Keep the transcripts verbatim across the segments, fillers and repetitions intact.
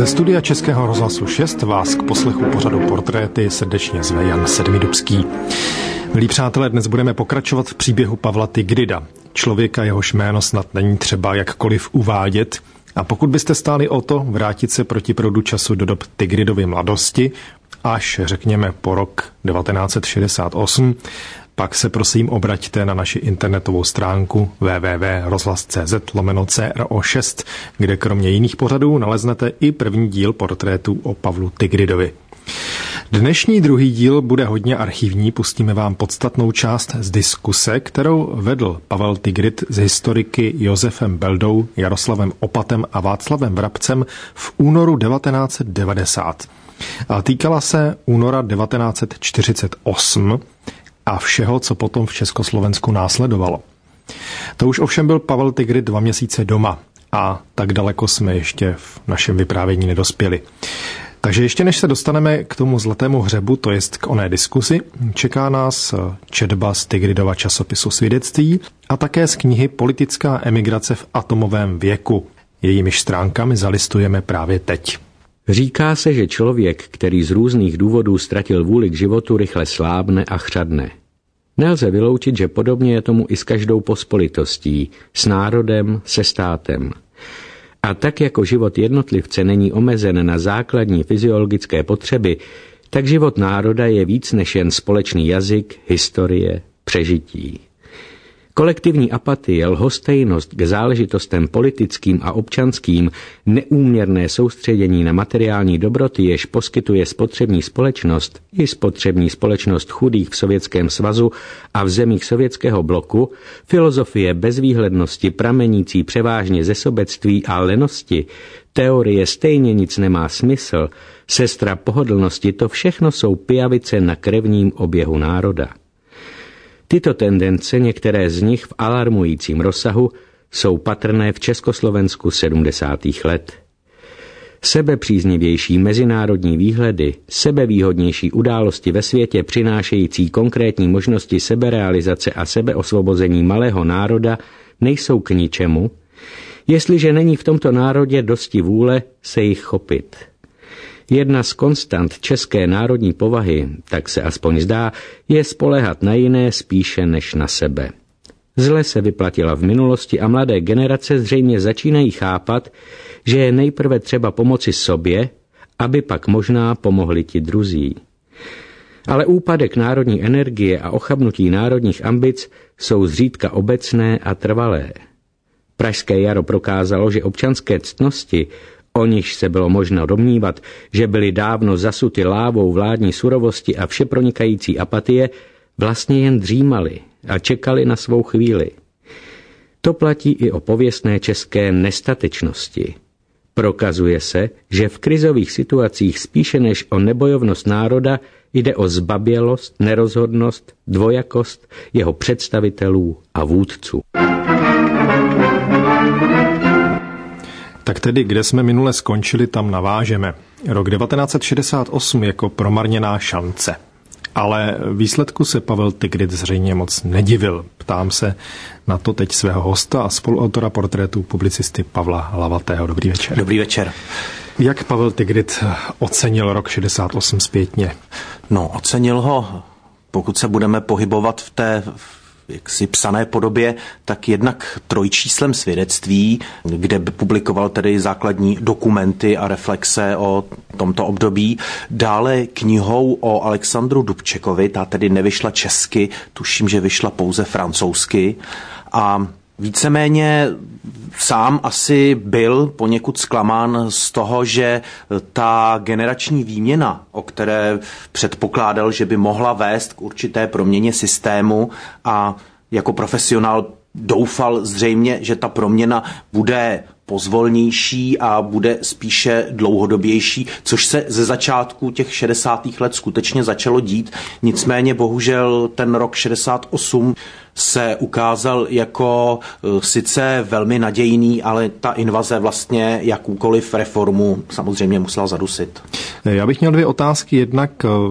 studia Českého rozhlasu šest vás k poslechu pořadu Portréty srdečně zve Jan Sedmidubský. Milí přátelé, dnes budeme pokračovat v příběhu Pavla Tigrida, člověka, jehož jméno snad není třeba jakkoliv uvádět. A pokud byste stáli o to vrátit se proti proudu času do dob Tigridovy mladosti, až řekněme po rok devatenáct set šedesát osm, pak se prosím obraťte na naši internetovou stránku w w w tečka rozhlas tečka c z lomeno C R O šest, kde kromě jiných pořadů naleznete i první díl portrétů o Pavlu Tigridovi. Dnešní druhý díl bude hodně archivní, pustíme vám podstatnou část z diskuse, kterou vedl Pavel Tigrid s historiky Josefem Beldou, Jaroslavem Opatem a Václavem Vrabcem v únoru devatenáct set devadesát. A týkala se února devatenáct set čtyřicet osm a všeho, co potom v Československu následovalo. To už ovšem byl Pavel Tigrid dva měsíce doma a tak daleko jsme ještě v našem vyprávění nedospěli. Takže ještě než se dostaneme k tomu zlatému hřebu, to jest k oné diskusi, čeká nás četba z Tigridova časopisu Svědectví a také z knihy Politická emigrace v atomovém věku. Jejímiž stránkami zalistujeme právě teď. Říká se, že člověk, který z různých důvodů ztratil vůli k životu, rychle slábne a chřadne. Nelze vyloučit, že podobně je tomu i s každou pospolitostí, s národem, se státem. A tak jako život jednotlivce není omezen na základní fyziologické potřeby, tak život národa je víc než jen společný jazyk, historie, přežití. Kolektivní apatie, lhostejnost k záležitostem politickým a občanským, neúměrné soustředění na materiální dobroty, jež poskytuje spotřební společnost i spotřební společnost chudých v Sovětském svazu a v zemích sovětského bloku, filozofie bezvýhlednosti pramenící převážně ze sobectví a lenosti, teorie stejně nic nemá smysl, sestra pohodlnosti, to všechno jsou pijavice na krevním oběhu národa. Tyto tendence, některé z nich v alarmujícím rozsahu, jsou patrné v Československu sedmdesátých let. Sebepříznivější mezinárodní výhledy, sebevýhodnější události ve světě přinášející konkrétní možnosti seberealizace a sebeosvobození malého národa nejsou k ničemu, jestliže není v tomto národě dosti vůle se jich chopit. Jedna z konstant české národní povahy, tak se aspoň zdá, je spoléhat na jiné spíše než na sebe. Zle se vyplatila v minulosti a mladé generace zřejmě začínají chápat, že je nejprve třeba pomoci sobě, aby pak možná pomohli ti druzí. Ale úpadek národní energie a ochabnutí národních ambic jsou zřídka obecné a trvalé. Pražské jaro prokázalo, že občanské ctnosti, o nichž se bylo možno domnívat, že byly dávno zasuty lávou vládní surovosti a všepronikající apatie, vlastně jen dřímali a čekali na svou chvíli. To platí i o pověstné české nestatečnosti. Prokazuje se, že v krizových situacích spíše než o nebojovnost národa jde o zbabělost, nerozhodnost, dvojakost jeho představitelů a vůdců. Tak tedy, kde jsme minule skončili, tam navážeme. Rok devatenáct set šedesát osm jako promarněná šance. Ale výsledku se Pavel Tigrid zřejmě moc nedivil. Ptám se na to teď svého hosta a spoluautora portrétu publicisty Pavla Hlavatého. Dobrý večer. Dobrý večer. Jak Pavel Tigrid ocenil rok šedesát osm zpětně? No, ocenil ho, pokud se budeme pohybovat v té jaksi psané podobě, tak jednak trojčíslem Svědectví, kde by publikoval tedy základní dokumenty a reflexe o tomto období. Dále knihou o Alexandru Dubčekovi, ta tedy nevyšla česky, tuším, že vyšla pouze francouzsky. A víceméně sám asi byl poněkud zklamán z toho, že ta generační výměna, o které předpokládal, že by mohla vést k určité proměně systému a jako profesionál doufal zřejmě, že ta proměna bude pozvolnější a bude spíše dlouhodobější, což se ze začátku těch šedesátých let skutečně začalo dít. Nicméně bohužel ten rok šedesát osm se ukázal jako sice velmi nadějný, ale ta invaze vlastně jakoukoliv reformu samozřejmě musela zadusit. Já bych měl dvě otázky. Jednak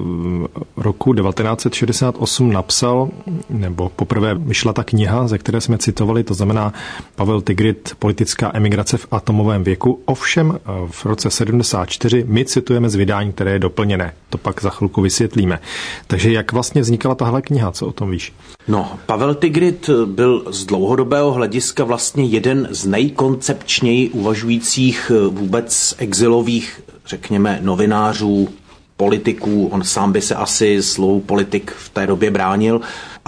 roku devatenáct set šedesát osm napsal, nebo poprvé vyšla ta kniha, ze které jsme citovali, to znamená Pavel Tigrid, Politická emigrace v atomovém věku. Ovšem v roce sedmdesát čtyři my citujeme z vydání, které je doplněné. To pak za chvilku vysvětlíme. Takže jak vlastně vznikala tahle kniha, co o tom víš? No, Pavel Tigrid byl z dlouhodobého hlediska vlastně jeden z nejkoncepčněji uvažujících vůbec exilových, řekněme, novinářů, politiků. On sám by se asi slovu politik v té době bránil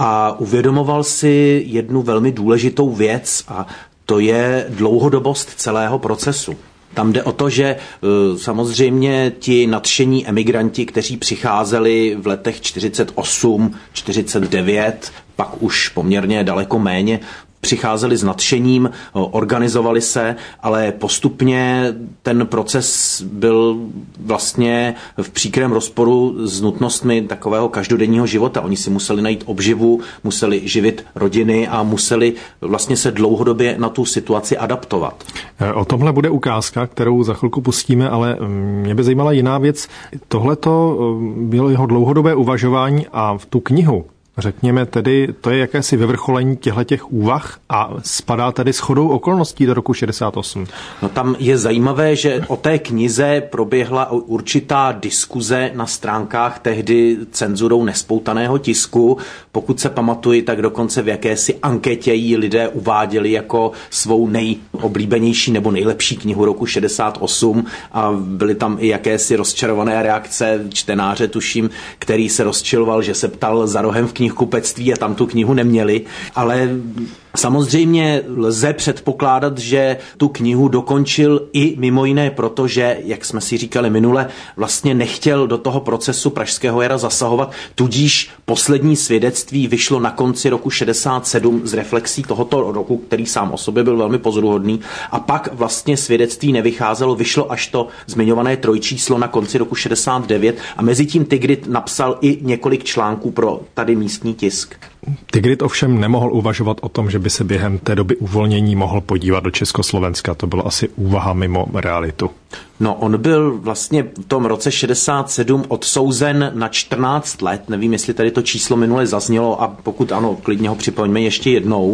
a uvědomoval si jednu velmi důležitou věc a to je dlouhodobost celého procesu. Tam jde o to, že samozřejmě ti nadšení emigranti, kteří přicházeli v letech čtyřicet osm, čtyřicet devět, pak už poměrně daleko méně, přicházeli s nadšením, organizovali se, ale postupně ten proces byl vlastně v příkrém rozporu s nutnostmi takového každodenního života. Oni si museli najít obživu, museli živit rodiny a museli vlastně se dlouhodobě na tu situaci adaptovat. O tomhle bude ukázka, kterou za chvilku pustíme, ale mě by zajímala jiná věc. Tohleto bylo jeho dlouhodobé uvažování a v tu knihu, řekněme tedy, to je jakési vyvrcholení těchto úvah a spadá tedy shodou okolností do roku šedesát osm. No tam je zajímavé, že o té knize proběhla určitá diskuze na stránkách tehdy cenzurou nespoutaného tisku. Pokud se pamatuji, tak dokonce v jakési anketě ji lidé uváděli jako svou nejoblíbenější nebo nejlepší knihu roku šedesát osm a byly tam i jakési rozčarované reakce čtenáře, tuším, který se rozčiloval, že se ptal za rohem v knihkupectví a tam tu knihu neměli, ale samozřejmě lze předpokládat, že tu knihu dokončil i mimo jiné proto, že, jak jsme si říkali minule, vlastně nechtěl do toho procesu Pražského jara zasahovat, tudíž poslední svědectví vyšlo na konci roku šedesát sedm z reflexí tohoto roku, který sám o sobě byl velmi pozoruhodný, a pak vlastně svědectví nevycházelo, vyšlo až to zmiňované trojčíslo na konci roku šedesát devět a mezi tím Tigrid napsal i několik článků pro tady místní tisk. Tigrid ovšem nemohl uvažovat o tom, že by se během té doby uvolnění mohl podívat do Československa. To byla asi úvaha mimo realitu. No, on byl vlastně v tom roce šedesát sedm odsouzen na čtrnáct let. Nevím, jestli tady to číslo minule zaznělo a pokud ano, klidně ho připomeňme ještě jednou.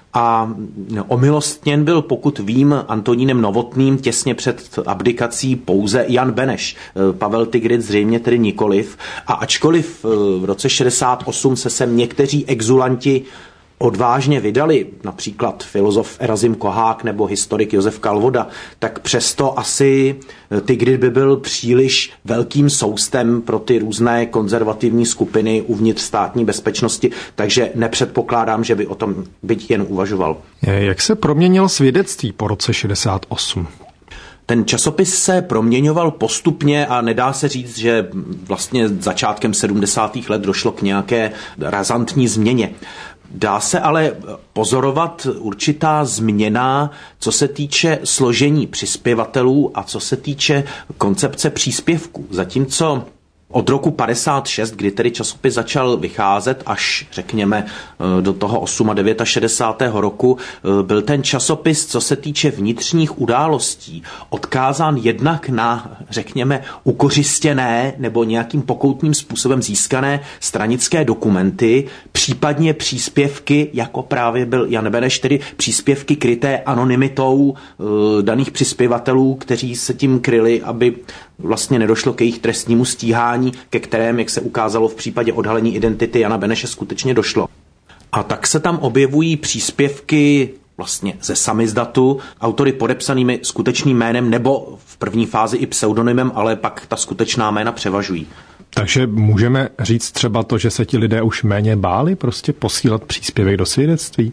A omilostněn byl, pokud vím, Antonínem Novotným těsně před abdikací pouze Jan Beneš. Pavel Tigrid zřejmě tedy nikoliv. A ačkoliv v roce šedesát osm se sem někteří exulanti odvážně vydali, například filozof Erazim Kohák nebo historik Josef Kalvoda, tak přesto asi Tigrid by byl příliš velkým soustem pro ty různé konzervativní skupiny uvnitř státní bezpečnosti, takže nepředpokládám, že by o tom byť jen uvažoval. Jak se proměnilo svědectví po roce šedesát osm? Ten časopis se proměňoval postupně a nedá se říct, že vlastně začátkem sedmdesátých let došlo k nějaké razantní změně. Dá se ale pozorovat určitá změna, co se týče složení přispěvatelů a co se týče koncepce příspěvků. Zatímco od roku padesát šest, kdy tedy časopis začal vycházet, až řekněme do toho šedesátého osmého roku, byl ten časopis, co se týče vnitřních událostí, odkázán jednak na, řekněme, ukořistěné nebo nějakým pokoutním způsobem získané stranické dokumenty, případně příspěvky, jako právě byl Jan Beneš, tedy příspěvky kryté anonymitou daných přispěvatelů, kteří se tím kryli, aby vlastně nedošlo k jejich trestnímu stíhání, ke kterém, jak se ukázalo v případě odhalení identity Jana Beneše, skutečně došlo. A tak se tam objevují příspěvky vlastně ze samizdatu, autory podepsanými skutečným jménem nebo v první fázi i pseudonymem, ale pak ta skutečná jména převažují. Takže můžeme říct třeba to, že se ti lidé už méně báli prostě posílat příspěvek do svědectví?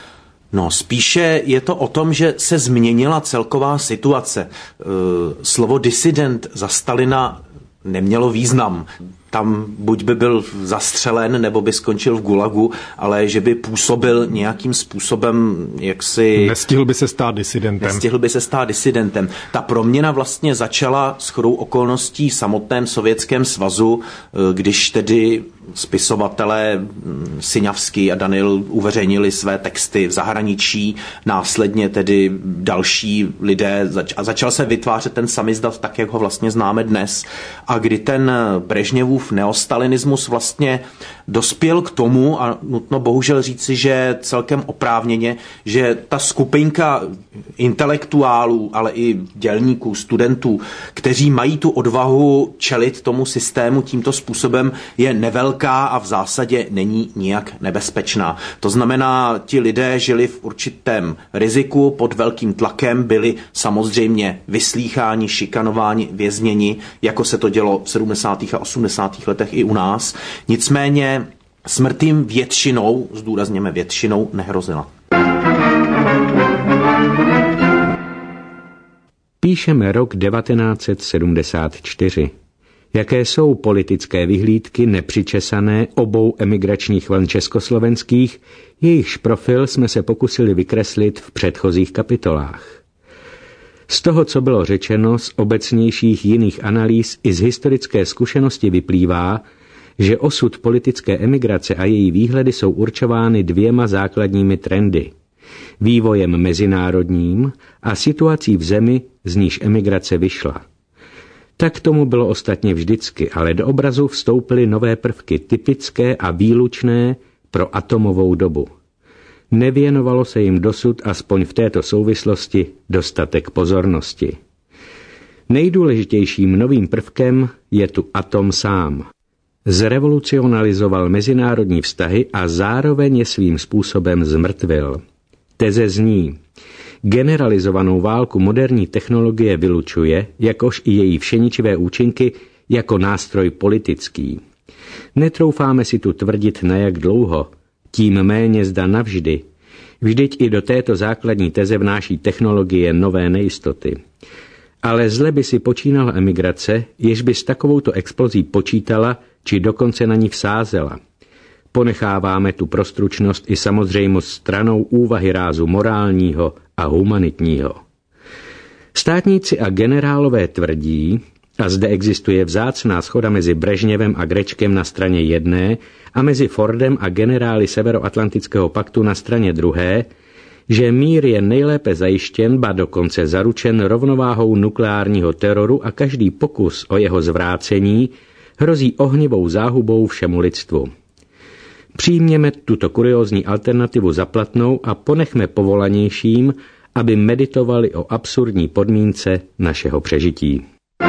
No, spíše je to o tom, že se změnila celková situace. Slovo disident za Stalina nemělo význam. Tam buď by byl zastřelen, nebo by skončil v gulagu, ale že by působil nějakým způsobem, jak si... Nestihl by se stát disidentem. Nestihl by se stát disidentem. Ta proměna vlastně začala shodou okolností v samotném Sovětském svazu, když tedy spisovatelé Syňavský a Danil uveřejnili své texty v zahraničí, následně tedy další lidé a začal se vytvářet ten samizdat tak, jak ho vlastně známe dnes. A kdy ten Brežněvův neostalinismus vlastně dospěl k tomu, a nutno bohužel říci, že celkem oprávněně, že ta skupinka intelektuálů, ale i dělníků, studentů, kteří mají tu odvahu čelit tomu systému tímto způsobem, je nevelká a v zásadě není nijak nebezpečná. To znamená, ti lidé žili v určitém riziku, pod velkým tlakem, byli samozřejmě vyslýcháni, šikanováni, vězněni, jako se to dělo v sedmdesátých a osmdesátých letech i u nás. Nicméně smrt jim většinou, zdůrazněme většinou, nehrozila. Píšeme rok devatenáct set sedmdesát čtyři. Jaké jsou politické vyhlídky nepřičesané obou emigračních vln československých, jejichž profil jsme se pokusili vykreslit v předchozích kapitolách. Z toho, co bylo řečeno, z obecnějších jiných analýz i z historické zkušenosti vyplývá, že osud politické emigrace a její výhledy jsou určovány dvěma základními trendy. Vývojem mezinárodním a situací v zemi, z níž emigrace vyšla. Tak tomu bylo ostatně vždycky, ale do obrazu vstoupily nové prvky typické a výlučné pro atomovou dobu. Nevěnovalo se jim dosud, aspoň v této souvislosti, dostatek pozornosti. Nejdůležitějším novým prvkem je tu atom sám. Zrevolucionalizoval mezinárodní vztahy a zároveň je svým způsobem zmrtvil. Teze zní: generalizovanou válku moderní technologie vylučuje, jakož i její všeničivé účinky, jako nástroj politický. Netroufáme si tu tvrdit na jak dlouho, tím méně zda navždy. Vždyť i do této základní teze vnáší technologie nové nejistoty. Ale zle by si počínala emigrace, jež by s takovouto explozí počítala, či dokonce na ní vsázela. Ponecháváme tu pro stručnost i samozřejmost stranou úvahy rázu morálního a humanitního. Státníci a generálové tvrdí, a zde existuje vzácná shoda mezi Brežněvem a Grečkem na straně jedné a mezi Fordem a generály Severoatlantického paktu na straně druhé, že mír je nejlépe zajištěn, ba dokonce zaručen rovnováhou nukleárního teroru a každý pokus o jeho zvrácení hrozí ohnivou záhubou všemu lidstvu. Přijměme tuto kuriózní alternativu za platnou a ponechme povolanějším, aby meditovali o absurdní podmínce našeho přežití.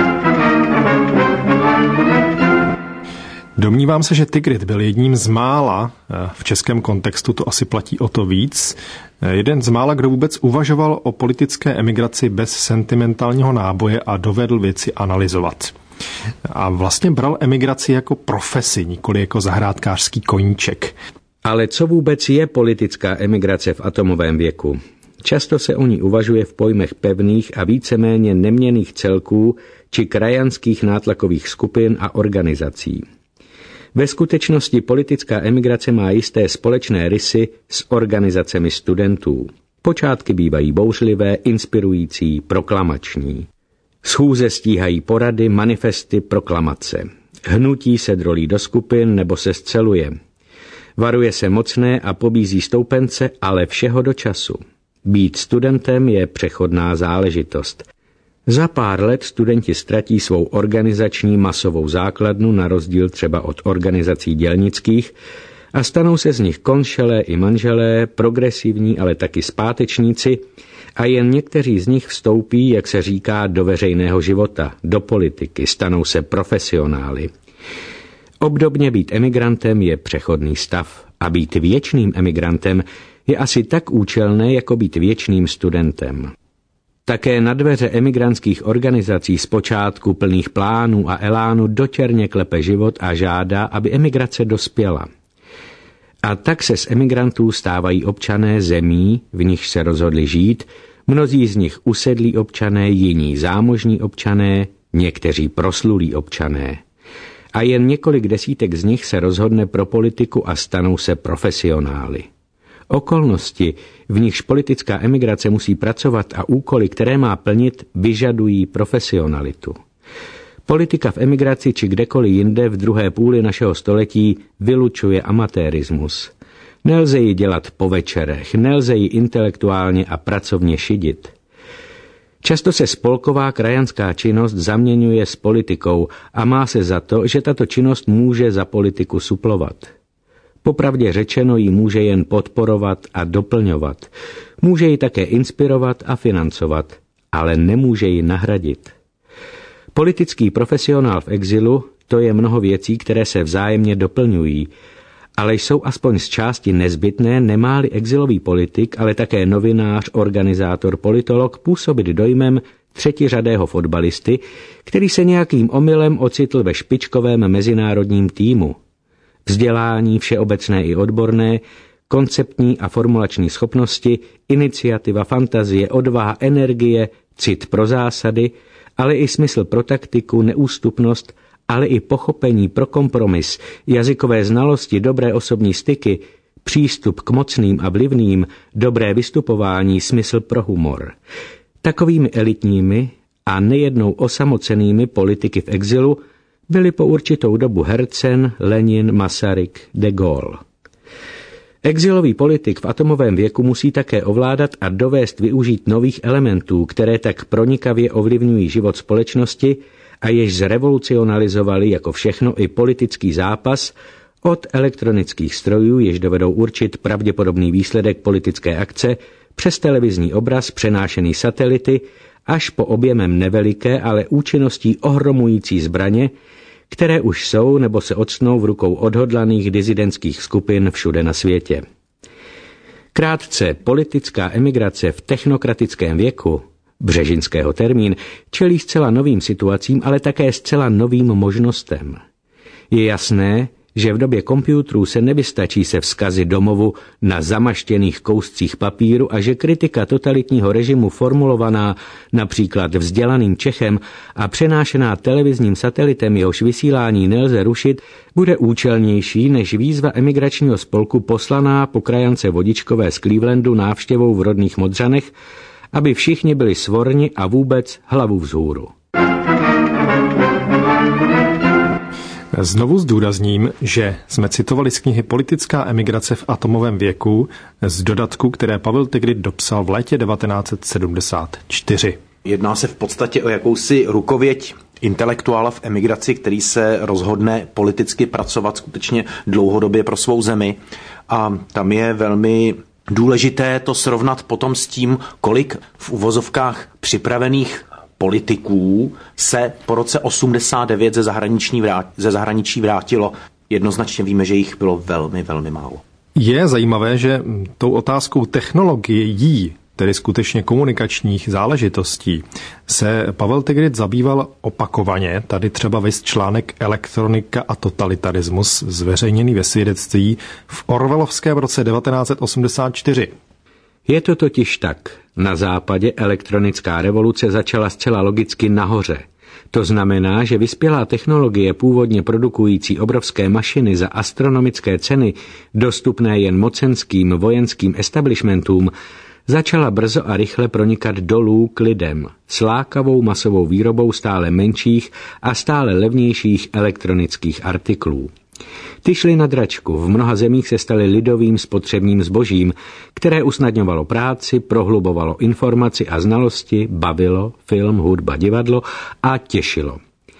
Domnívám se, že Tigrit byl jedním z mála, v českém kontextu to asi platí o to víc, jeden z mála, kdo vůbec uvažoval o politické emigraci bez sentimentálního náboje a dovedl věci analyzovat. A vlastně bral emigraci jako profesi, nikoli jako zahrádkářský koníček. Ale co vůbec je politická emigrace v atomovém věku? Často se o ní uvažuje v pojmech pevných a víceméně neměnných celků či krajanských nátlakových skupin a organizací. Ve skutečnosti politická emigrace má jisté společné rysy s organizacemi studentů. Počátky bývají bouřlivé, inspirující, proklamační. Schůze stíhají porady, manifesty, proklamace. Hnutí se drolí do skupin nebo se sceluje. Varuje se mocné a pobízí stoupence, ale všeho do času. Být studentem je přechodná záležitost. Za pár let studenti ztratí svou organizační masovou základnu na rozdíl třeba od organizací dělnických a stanou se z nich konšelé i manželé, progresivní, ale taky zpátečníci a jen někteří z nich vstoupí, jak se říká, do veřejného života, do politiky, stanou se profesionály. Obdobně být emigrantem je přechodný stav a být věčným emigrantem je asi tak účelné, jako být věčným studentem. Také na dveře emigrantských organizací zpočátku plných plánů a elánu dočerně klepe život a žádá, aby emigrace dospěla. A tak se z emigrantů stávají občané zemí, v nichž se rozhodli žít, mnozí z nich usedlí občané, jiní zámožní občané, někteří proslulí občané. A jen několik desítek z nich se rozhodne pro politiku a stanou se profesionály. Okolnosti, v nichž politická emigrace musí pracovat a úkoly, které má plnit, vyžadují profesionalitu. Politika v emigraci či kdekoliv jinde v druhé půli našeho století vylučuje amatérismus. Nelze ji dělat po večerech, nelze ji intelektuálně a pracovně šidit. Často se spolková krajanská činnost zaměňuje s politikou a má se za to, že tato činnost může za politiku suplovat. Popravdě řečeno ji může jen podporovat a doplňovat. Může ji také inspirovat a financovat, ale nemůže ji nahradit. Politický profesionál v exilu, to je mnoho věcí, které se vzájemně doplňují, ale jsou aspoň z části nezbytné, nemá-li exilový politik, ale také novinář, organizátor, politolog působit dojmem třetiřadého fotbalisty, který se nějakým omylem ocitl ve špičkovém mezinárodním týmu. Vzdělání všeobecné i odborné, konceptní a formulační schopnosti, iniciativa, fantazie, odvaha, energie, cit pro zásady, ale i smysl pro taktiku, neústupnost, ale i pochopení pro kompromis, jazykové znalosti, dobré osobní styky, přístup k mocným a vlivným, dobré vystupování, smysl pro humor. Takovými elitními a nejednou osamocenými politiky v exilu byli po určitou dobu Herzen, Lenin, Masaryk, de Gaulle. Exilový politik v atomovém věku musí také ovládat a dovést využít nových elementů, které tak pronikavě ovlivňují život společnosti a jež zrevolucionalizovali jako všechno i politický zápas od elektronických strojů, jež dovedou určit pravděpodobný výsledek politické akce, přes televizní obraz přenášený satelity, až po objemem neveliké, ale účinností ohromující zbraně, které už jsou nebo se octnou v rukou odhodlaných disidentských skupin všude na světě. Krátce, politická emigrace v technokratickém věku, Břežinského termín, čelí zcela novým situacím, ale také zcela novým možnostem. Je jasné, že v době počítačů se nevystačí se vzkazy domovu na zamaštěných kouscích papíru a že kritika totalitního režimu formulovaná například vzdělaným Čechem a přenášená televizním satelitem, jehož vysílání nelze rušit, bude účelnější než výzva emigračního spolku poslaná po krajance Vodičkové z Clevelandu návštěvou v rodných Modřanech, aby všichni byli svorni a vůbec hlavu vzhůru. Znovu zdůrazním, že jsme citovali z knihy Politická emigrace v atomovém věku z dodatku, které Pavel Tigrid dopsal v létě devatenáct set sedmdesát čtyři. Jedná se v podstatě o jakousi rukověď intelektuála v emigraci, který se rozhodne politicky pracovat skutečně dlouhodobě pro svou zemi. A tam je velmi důležité to srovnat potom s tím, kolik v uvozovkách připravených politiků se po roce osmdesát devět ze, vrát, ze zahraničí vrátilo. Jednoznačně víme, že jich bylo velmi, velmi málo. Je zajímavé, že tou otázkou technologií, tedy skutečně komunikačních záležitostí, se Pavel Tigrid zabýval opakovaně. Tady třeba vys článek Elektronika a totalitarismus, zveřejněný ve svědectví v orwellovském roce devatenáct set osmdesát čtyři. Je to totiž tak. Na západě elektronická revoluce začala zcela logicky nahoře. To znamená, že vyspělá technologie původně produkující obrovské mašiny za astronomické ceny, dostupné jen mocenským vojenským establishmentům, začala brzo a rychle pronikat dolů k lidem s lákavou masovou výrobou stále menších a stále levnějších elektronických artiklů. Ty šly na dračku, v mnoha zemích se staly lidovým spotřebním zbožím, které usnadňovalo práci, prohlubovalo informaci a znalosti, bavilo, film, hudba, divadlo a těšilo.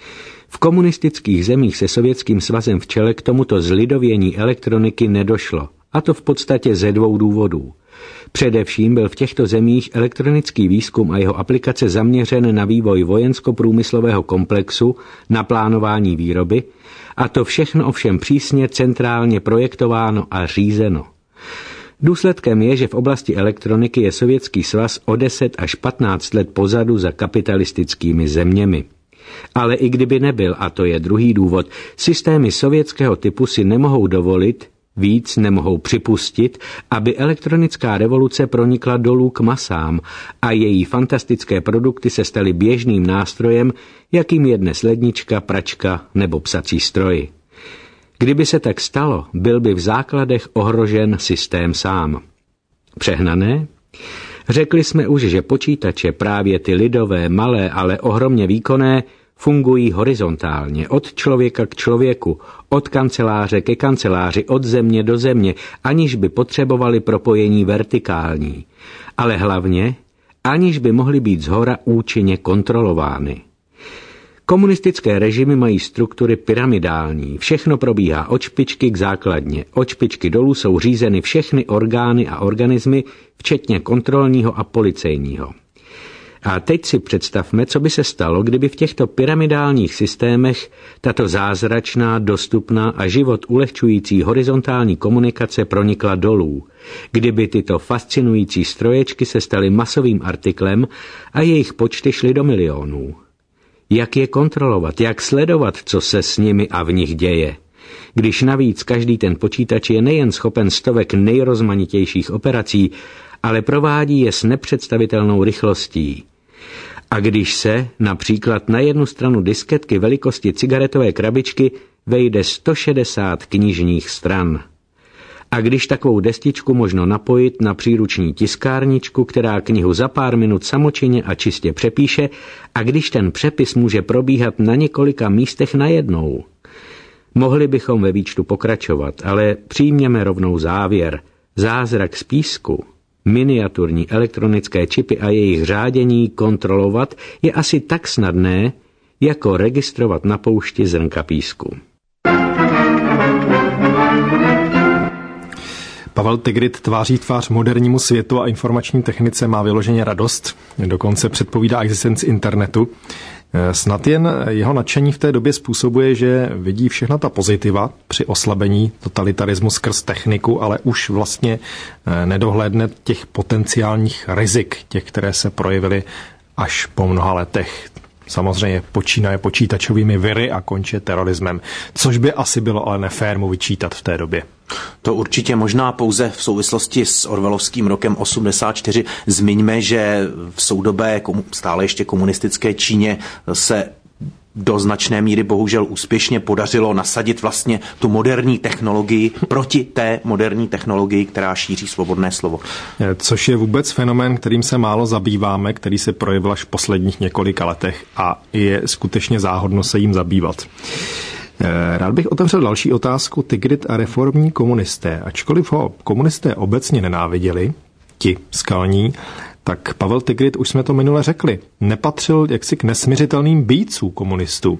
V komunistických zemích se Sovětským svazem v čele k tomuto zlidovění elektroniky nedošlo, a to v podstatě ze dvou důvodů. Především byl v těchto zemích elektronický výzkum a jeho aplikace zaměřen na vývoj vojensko-průmyslového komplexu, na plánování výroby, a to všechno ovšem přísně centrálně projektováno a řízeno. Důsledkem je, že v oblasti elektroniky je Sovětský svaz o deset až patnáct let pozadu za kapitalistickými zeměmi. Ale i kdyby nebyl, a to je druhý důvod, systémy sovětského typu si nemohou dovolit, víc nemohou připustit, aby elektronická revoluce pronikla dolů k masám a její fantastické produkty se staly běžným nástrojem, jakým je dnes lednička, pračka nebo psací stroj. Kdyby se tak stalo, byl by v základech ohrožen systém sám. Přehnané? Řekli jsme už, že počítače, právě ty lidové, malé, ale ohromně výkonné, fungují horizontálně, od člověka k člověku, od kanceláře ke kanceláři, od země do země, aniž by potřebovali propojení vertikální. Ale hlavně, aniž by mohly být zhora účinně kontrolovány. Komunistické režimy mají struktury pyramidální, všechno probíhá od špičky k základně, od špičky dolů jsou řízeny všechny orgány a organismy, včetně kontrolního a policejního. A teď si představme, co by se stalo, kdyby v těchto pyramidálních systémech tato zázračná, dostupná a život ulehčující horizontální komunikace pronikla dolů, kdyby tyto fascinující stroječky se staly masovým artiklem a jejich počty šly do milionů. Jak je kontrolovat, jak sledovat, co se s nimi a v nich děje? Když navíc každý ten počítač je nejen schopen stovek nejrozmanitějších operací, ale provádí je s nepředstavitelnou rychlostí. A když se, například na jednu stranu disketky velikosti cigaretové krabičky, vejde sto šedesát knižních stran. A když takovou destičku možno napojit na příruční tiskárničku, která knihu za pár minut samočinně a čistě přepíše, a když ten přepis může probíhat na několika místech najednou. Mohli bychom ve výčtu pokračovat, ale přijměme rovnou závěr. Zázrak z písku, miniaturní elektronické čipy a jejich řádění kontrolovat je asi tak snadné, jako registrovat na poušti zrnka písku. Pavel Tigrid tváří tvář modernímu světu a informační technice má vyloženě radost, dokonce předpovídá existenci internetu. Snad jen jeho nadšení v té době způsobuje, že vidí všechna ta pozitiva při oslabení totalitarismu skrz techniku, ale už vlastně nedohlédne těch potenciálních rizik, těch, které se projevily až po mnoha letech. Samozřejmě počínaje počítačovými viry a končí terorismem, což by asi bylo ale nefér mu vyčítat v té době. To určitě možná pouze v souvislosti s orwellovským rokem osmdesát čtyři. Zmiňme, že v soudobé stále ještě komunistické Číně se do značné míry bohužel úspěšně podařilo nasadit vlastně tu moderní technologii proti té moderní technologii, která šíří svobodné slovo. Což je vůbec fenomén, kterým se málo zabýváme, který se projevil až v posledních několika letech a je skutečně záhodno se jim zabývat. Rád bych otevřel další otázku. Tigrid a reformní komunisté. Ačkoliv ho komunisté obecně nenáviděli, ti skalní, tak Pavel Tigrid, už jsme to minule řekli, nepatřil jaksi k nesmiřitelným býců komunistů.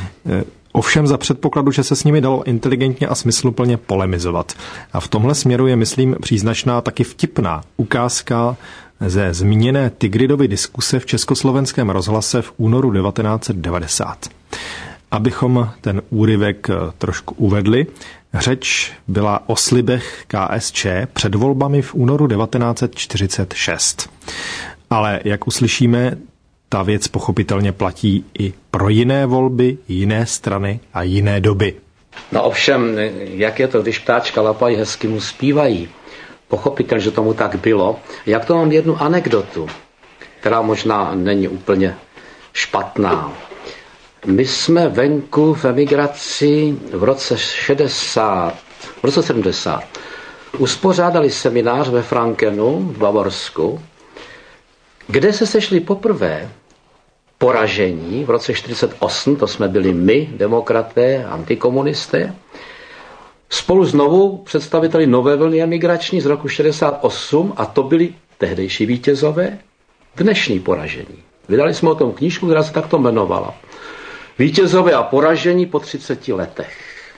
Ovšem za předpokladu, že se s nimi dalo inteligentně a smysluplně polemizovat. A v tomhle směru je, myslím, příznačná taky vtipná ukázka ze zmíněné Tigridovy diskuse v Československém rozhlase v únoru devatenáct set devadesát. Abychom ten úryvek trošku uvedli, řeč byla o slibech K S Č před volbami v únoru devatenáct set čtyřicet šest. Ale jak uslyšíme, ta věc pochopitelně platí i pro jiné volby, jiné strany a jiné doby. No ovšem, jak je to, když ptáčka lapají, hezky mu zpívají. Pochopitelně, že tomu tak bylo. Jak to mám jednu anekdotu, která možná není úplně špatná. My jsme venku v emigraci v roce šedesát, v roce sedmdesát uspořádali seminář ve Frankenu v Bavorsku, kde se sešli poprvé poražení v roce čtyřicet osm, to jsme byli my, demokraté, antikomunisté, spolu znovu představiteli nové vlny emigrační z roku šedesát osm a to byli tehdejší vítězové, dnešní poražení. Vydali jsme o tom knížku, která se takto jmenovala. Vítězové a poražení po třiceti letech.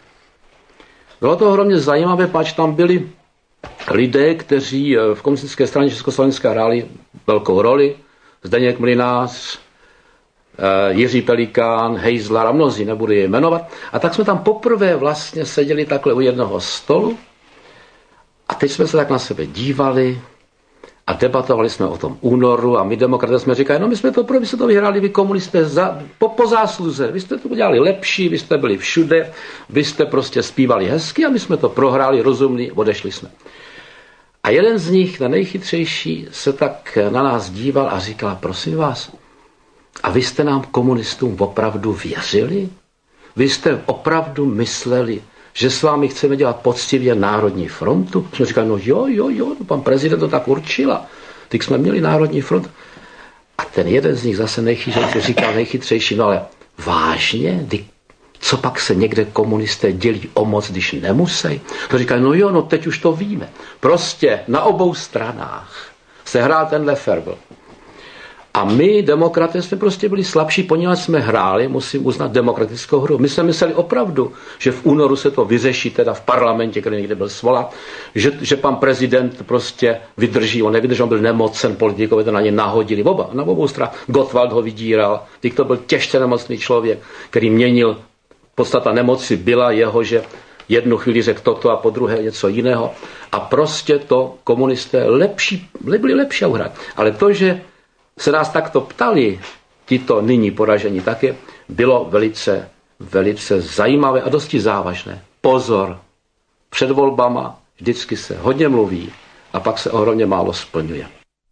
Bylo to ohromně zajímavé, pač tam byli lidé, kteří v komunistické straně Československa hráli velkou roli. Zdeněk Mlynář, Jiří Pelikán, Hejzlar a mnozí, nebudu je jmenovat. A tak jsme tam poprvé vlastně seděli takhle u jednoho stolu a teď jsme se tak na sebe dívali a debatovali jsme o tom únoru a my demokraté jsme říkali, no my jsme to pro, vy jste to vyhráli, vy komunisté za, po, po zásluze, vy jste to udělali lepší, vy jste byli všude, vy jste prostě zpívali hezky a my jsme to prohráli, rozumný, odešli jsme. A jeden z nich, ten nejchytřejší, se tak na nás díval a říkal, prosím vás, a vy jste nám komunistům opravdu věřili? Vy jste opravdu mysleli, že s vámi chceme dělat poctivě Národní frontu? Jsme říkali, no jo, jo, jo, pan prezident to tak určila. Teď jsme měli Národní front. A ten jeden z nich zase nejchytřejší říkal nejchytřejší, no ale vážně? Co pak se někde komunisté dělí o moc, když nemusí? To říkají, no jo, no teď už to víme. Prostě na obou stranách se hrál ten Lefebvre. A my, demokraté, jsme prostě byli slabší, poněvadž jsme hráli, musím uznat, demokratickou hru. My jsme mysleli opravdu, že v únoru se to vyřeší, teda v parlamentě, který někde byl svolat, že, že pan prezident prostě vydrží, on nevydrží, on byl nemocen, politikové to na ně nahodili. Oba, na obou stranách. Gottwald ho vydíral, teď to byl těžce nemocný člověk, který měnil, podstata nemoci byla jeho, že jednu chvíli řekl toto a po druhé něco jiného. A prostě to komunisté lepší, byli lepší a uhrát. Ale to, že se nás takto ptali, tito nyní poražení také, bylo velice, velice zajímavé a dosti závažné. Pozor, před volbama vždycky se hodně mluví a pak se ohromně málo splňuje.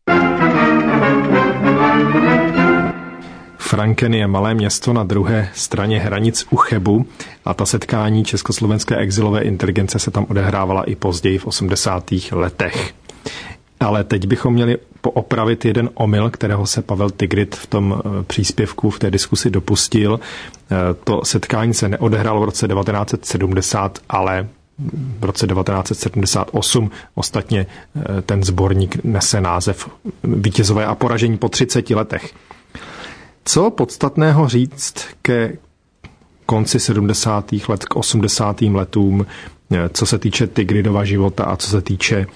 Franken je malé město na druhé straně hranic u Chebu a ta setkání československé exilové inteligence se tam odehrávala i později v osmdesátých letech. Ale teď bychom měli poopravit jeden omyl, kterého se Pavel Tigrit v tom příspěvku, v té diskusi dopustil. To setkání se neodehrálo v roce devatenáct set sedmdesát, ale v roce devatenáct set sedmdesát osm. Ostatně ten sborník nese název Vítězové a poražení po třiceti letech. Co podstatného říct ke konci sedmdesátých let, k osmdesátým letům, co se týče Tigridova života a co se týče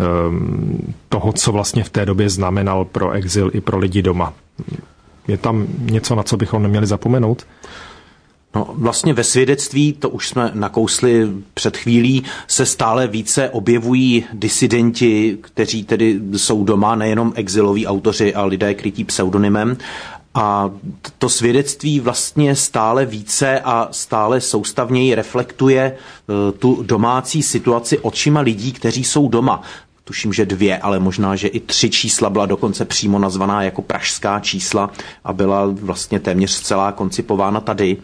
toho, co vlastně v té době znamenal pro exil i pro lidi doma. Je tam něco, na co bychom neměli zapomenout? No, vlastně ve svědectví, to už jsme nakousli před chvílí, se stále více objevují disidenti, kteří tedy jsou doma, nejenom exiloví autoři a lidé krytí pseudonymem. A to svědectví vlastně stále více a stále soustavněji reflektuje tu domácí situaci očima lidí, kteří jsou doma. Tuším, že dvě, ale možná, že i tři čísla byla dokonce přímo nazvaná jako pražská čísla a byla vlastně téměř celá koncipována tady.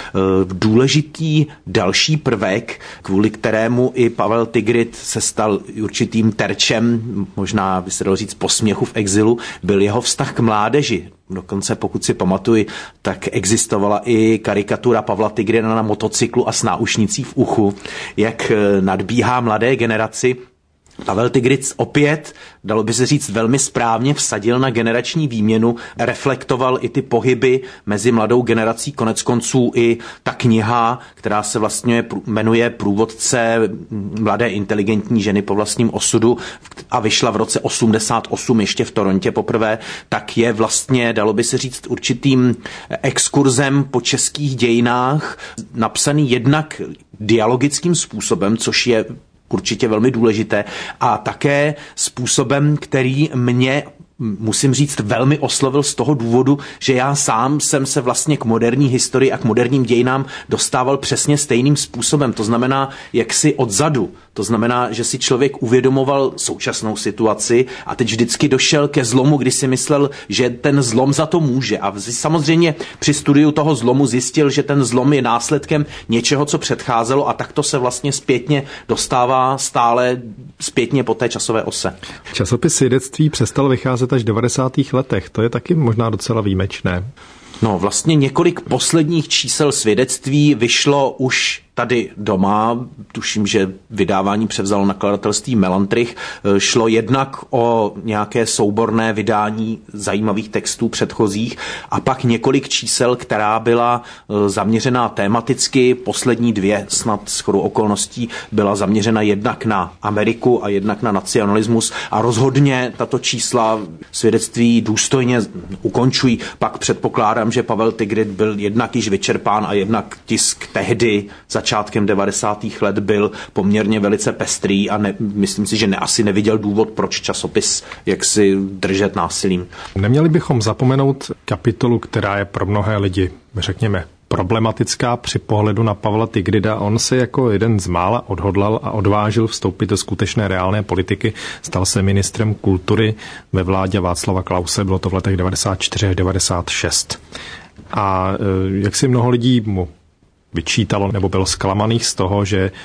Důležitý další prvek, kvůli kterému i Pavel Tigrit se stal určitým terčem, možná by se dalo říct posměchu v exilu, byl jeho vztah k mládeži. Dokonce, pokud si pamatuju, tak existovala i karikatura Pavla Tigrita na motocyklu a s náušnicí v uchu, jak nadbíhá mladé generaci. Pavel Tigrit opět, dalo by se říct, velmi správně vsadil na generační výměnu, reflektoval i ty pohyby mezi mladou generací, konec konců i ta kniha, která se vlastně jmenuje Průvodce mladé inteligentní ženy po vlastním osudu a vyšla v roce osmdesát osm ještě v Torontě poprvé, tak je vlastně, dalo by se říct, určitým exkurzem po českých dějinách, napsaný jednak dialogickým způsobem, což je určitě velmi důležité, a také způsobem, který mě, musím říct, velmi oslovil z toho důvodu, že já sám jsem se vlastně k moderní historii a k moderním dějinám dostával přesně stejným způsobem. To znamená, jaksi odzadu. To znamená, že si člověk uvědomoval současnou situaci a teď vždycky došel ke zlomu, kdy si myslel, že ten zlom za to může. A samozřejmě při studiu toho zlomu zjistil, že ten zlom je následkem něčeho, co předcházelo, a takto se vlastně zpětně dostává stále zpětně po té časové ose. Časopis Svědectví přestal vycházet až v devadesátých letech. To je taky možná docela výjimečné. No, vlastně několik posledních čísel Svědectví vyšlo už tady doma. Tuším, že vydávání převzalo nakladatelství Melantrich. Šlo jednak o nějaké souborné vydání zajímavých textů předchozích a pak několik čísel, která byla zaměřená tematicky. Poslední dvě, snad shodou okolností, byla zaměřena jednak na Ameriku a jednak na nacionalismus a rozhodně tato čísla Svědectví důstojně ukončují. Pak předpokládám, že Pavel Tigrit byl jednak již vyčerpán a jednak tisk tehdy začátkem devadesátých let byl poměrně velice pestrý a ne, myslím si, že ne, asi neviděl důvod, proč časopis jaksi držet násilím. Neměli bychom zapomenout kapitolu, která je pro mnohé lidi, řekněme, problematická při pohledu na Pavla Tigrida. On se jako jeden z mála odhodlal a odvážil vstoupit do skutečné reálné politiky. Stal se ministrem kultury ve vládě Václava Klause, bylo to v letech devadesát čtyři až devadesát šest. A jak si mnoho lidí mu vyčítalo nebo bylo zklamaných z toho, že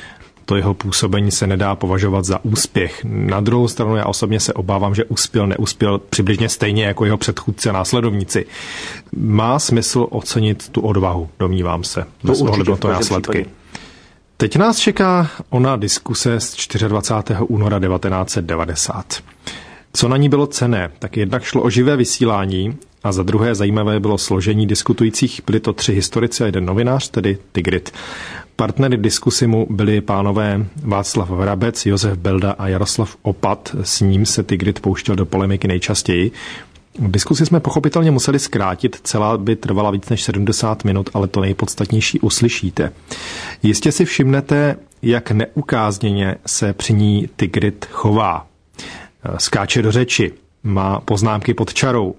to jeho působení se nedá považovat za úspěch. Na druhou stranu já osobně se obávám, že uspěl, neuspěl přibližně stejně jako jeho předchůdce a následovníci. Má smysl ocenit tu odvahu, domnívám se, bez ohledu na to následky. Teď nás čeká ona diskuse z dvacátého čtvrtého února devatenáct set devadesát. Co na ní bylo cenné, tak jednak šlo o živé vysílání a za druhé zajímavé bylo složení diskutujících. Byli to tři historici a jeden novinář, tedy Tigrit. Partnery diskusy mu byli pánové Václav Vrabec, Josef Belda a Jaroslav Opat. S ním se Tigrit pouštěl do polemiky nejčastěji. Diskusi jsme pochopitelně museli zkrátit, celá by trvala víc než sedmdesát minut, ale to nejpodstatnější uslyšíte. Jistě si všimnete, jak neukázněně se při ní Tigrit chová. Skáče do řeči, má poznámky pod čarou.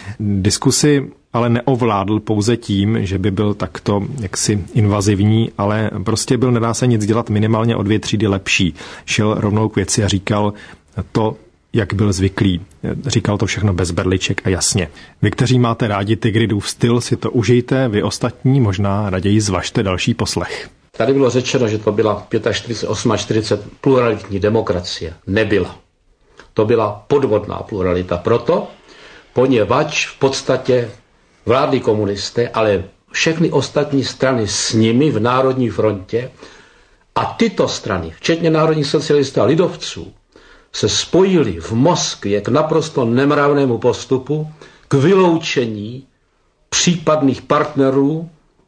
Diskusi ale neovládl pouze tím, že by byl takto jaksi invazivní, ale prostě byl, nedá se nic dělat, minimálně o dvě třídy lepší. Šel rovnou k věci a říkal to, jak byl zvyklý. Říkal to všechno bez berliček a jasně. Vy, kteří máte rádi Tigridův styl, si to užijte, vy ostatní možná raději zvažte další poslech. Tady bylo řečeno, že to byla čtyřicet pět, čtyřicet osm pluralitní demokracie. Nebyla. To byla podvodná pluralita. Proto, poněvadž v podstatě vládli komunisté, ale všechny ostatní strany s nimi v Národní frontě a tyto strany, včetně národních socialistů a lidovců, se spojili v Moskvě k naprosto nemravnému postupu, k vyloučení případných partnerů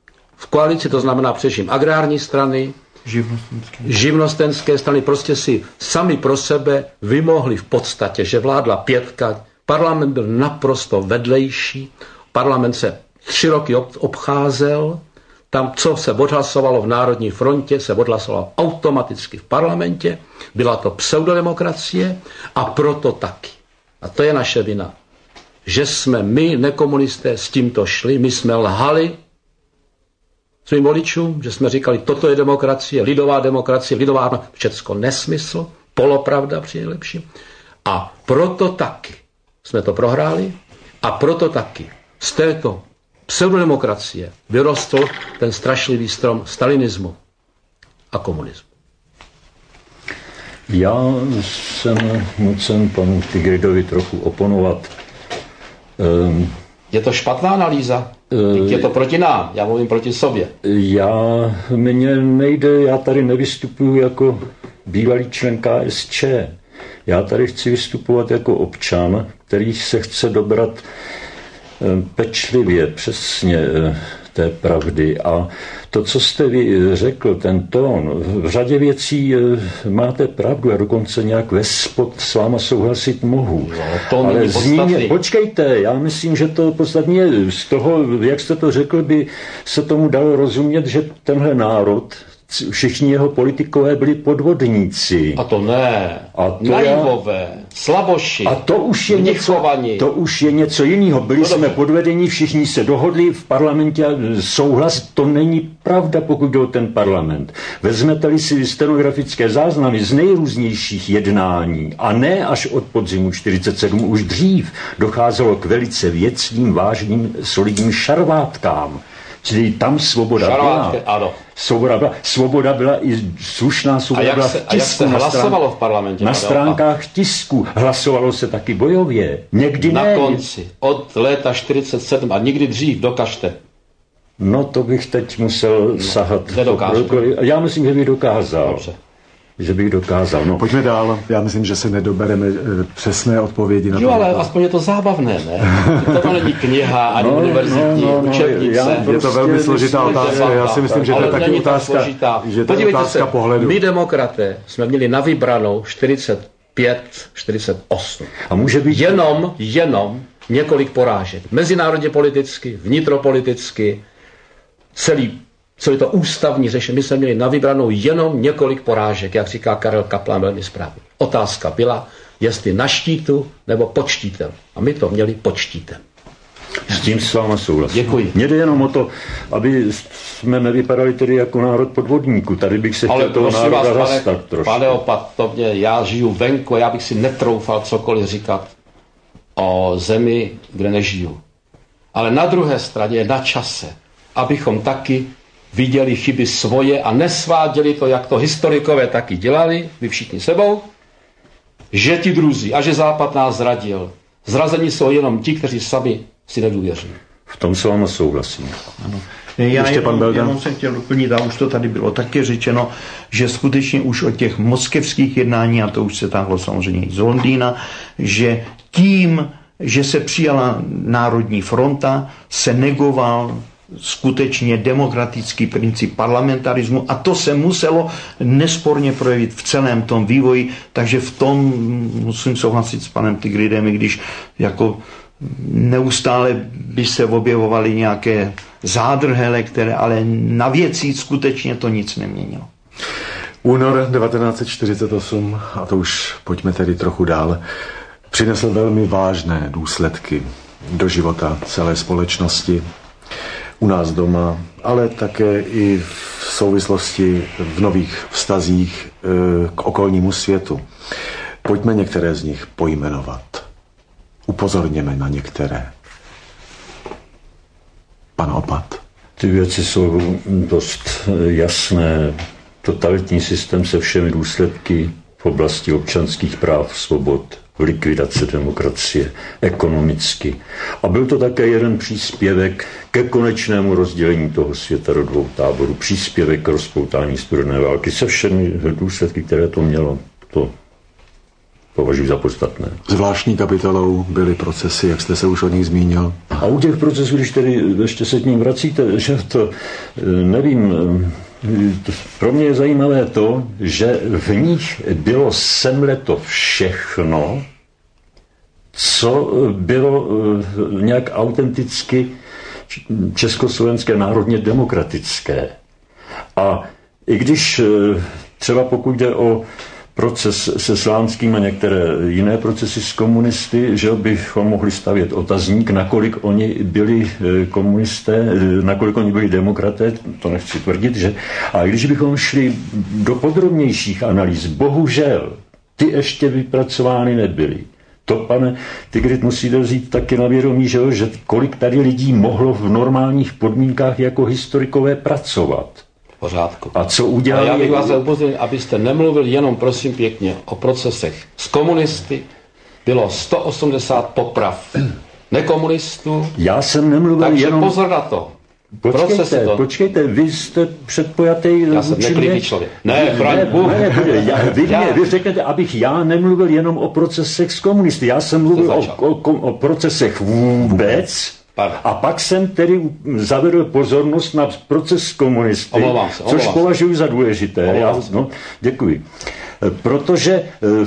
v koalici, to znamená především agrární strany, živnostenské. živnostenské strany, prostě si sami pro sebe vymohli v podstatě, že vládla pětka, parlament byl naprosto vedlejší, parlament se tři roky obcházel, tam, co se odhlasovalo v Národní frontě, se odhlasovalo automaticky v parlamentě, byla to pseudodemokracie a proto taky. A to je naše vina. Že jsme my, nekomunisté, s tímto šli, my jsme lhali svým voličům, že jsme říkali, toto je demokracie, lidová demokracie, lidová, všecko nesmysl, polopravda při nejlepším. A proto taky jsme to prohráli a proto taky z této pseudodemokracie vyrostl ten strašlivý strom stalinismu a komunismu. Já jsem nucen panu Tigridovi trochu oponovat. Um, je to špatná analýza? Uh, je to proti nám, já mluvím proti sobě. Já, mně nejde, já tady nevystupuji jako bývalý člen K S Č. Já tady chci vystupovat jako občan, který se chce dobrat pečlivě, přesně té pravdy. A to, co jste vy řekl, ten tón, v řadě věcí máte pravdu a dokonce nějak ve spod s váma souhlasit mohu. No, ale zmíně, počkejte, já myslím, že to podstatně z toho, jak jste to řekl, by se tomu dalo rozumět, že tenhle národ, všichni jeho politikové byli podvodníci. A to ne. A to naivové, já... slaboši. A to už je něco, to už je něco jiného. Byli no, jsme dobře. podvedení, všichni se dohodli v parlamentě, souhlas, to není pravda, pokud jde o ten parlament. Vezmete-li si stenografické záznamy z nejrůznějších jednání a ne až od podzimu čtyřicet sedm, už dřív docházelo k velice věcným, vážným, solidním šarvátkám. Čili tam svoboda Šarvátky, byla. Ano. Svoboda byla. Svoboda byla i slušná svoboda byla v tisku. A jak se hlasovalo v parlamentě? Na stránkách tisku hlasovalo se taky bojově. Někdy na ne. Na konci. Od léta čtyřicet sedm a nikdy dřív, dokažte. No to bych teď musel no, sahat. Nedokážu. Já myslím, že bych dokázal. Dobře. Že bych dokázal. No. Pojďme dál. Já myslím, že se nedobereme přesné odpovědi na to. Jo, ale aspoň je to zábavné, ne? To není kniha, ani no, univerzitní no, no, učebnice. Já, je to velmi složitá otázka. Já si myslím, že to je taky otázka, že to je otázka pohledu. My demokraté jsme měli na vybranou čtyřicet pět, čtyřicet osm. A může být... Jenom, jenom několik porážek. Mezinárodně politicky, vnitropoliticky, celý Celé to ústavní řešení, my jsme měli na vybranou jenom několik porážek, jak říká Karel Kaplan velmi správně. Otázka byla, jestli na štítu nebo pod štítem. A my to měli pod štítem. S tím s váma souhlasím. Děkuji. Mně jde jenom o to, aby jsme nevypadali tedy jako národ podvodníků. Tady bych se chtěl toho národa zastat trošku. Pane Opat, to mě, já žiju venku, já bych si netroufal cokoliv říkat o zemi, kde nežiju. Ale na druhé straně je na čase, abychom taky viděli chyby svoje a nesváděli to, jak to historikové taky dělali, vy všichni sebou, že ti druzí a že Západ nás zradil. Zrazení jsou jenom ti, kteří sami si nedůvěří. V tom s váma souhlasím. Ano. Já jenom, jenom jsem chtěl doplnit, a už to tady bylo taky řečeno, že skutečně už od těch moskevských jednání, a to už se táhlo samozřejmě z Londýna, že tím, že se přijala Národní fronta, se negoval skutečně demokratický princip parlamentarismu a to se muselo nesporně projevit v celém tom vývoji, takže v tom musím souhlasit s panem Tigridem, i když jako neustále by se objevovaly nějaké zádrhele, které ale na věci skutečně to nic neměnilo. Únor devatenáct set čtyřicet osm, a to už pojďme tedy trochu dál, přinesl velmi vážné důsledky do života celé společnosti, u nás doma, ale také i v souvislosti v nových vztazích k okolnímu světu. Pojďme některé z nich pojmenovat. Upozorněme na některé. Pan Opat. Ty věci jsou dost jasné. Totalitní systém se všemi důsledky v oblasti občanských práv, svobod, likvidace demokracie, ekonomicky. A byl to také jeden příspěvek ke konečnému rozdělení toho světa do dvou táborů. Příspěvek k rozpoutání studené války se všemi důsledky, které to mělo. To považuji za podstatné. Zvláštní kapitolou byly procesy, jak jste se už o nich zmínil. A u těch procesů, když tedy ještě se k ním vracíte, že to nevím, pro mě je zajímavé to, že v nich bylo semleto všechno, co bylo nějak autenticky československé národně demokratické. A i když třeba pokud jde o proces se Slánským a některé jiné procesy s komunisty, že bychom mohli stavět otazník, nakolik oni byli komunisté, nakolik oni byli demokraté, to nechci tvrdit, že. A když bychom šli do podrobnějších analýz, bohužel, ty ještě vypracovány nebyly. To, pane Tigrid, musíte vzít taky na vědomí, že, že kolik tady lidí mohlo v normálních podmínkách jako historikové pracovat. Pořádku. A co udělali? A já bych vás upozornil, abyste nemluvil jenom, prosím pěkně, o procesech s komunisty. Bylo sto osmdesát poprav nekomunistů. Já jsem nemluvil takže jenom... pozor na to. Počkejte, to... počkejte, vy jste předpojatý... Já jsem neklidný člověk. Ne, chraň Bůh. Ne, ne, já, vy, já... vy řeknete, abych já nemluvil jenom o procesech s komunisty. Já jsem mluvil o, o, o procesech vůbec. Pardon. A pak jsem tedy zavedl pozornost na proces s komunisty, omlouvám se, omlouvám což považuji za důležité. Já, no, děkuji. Protože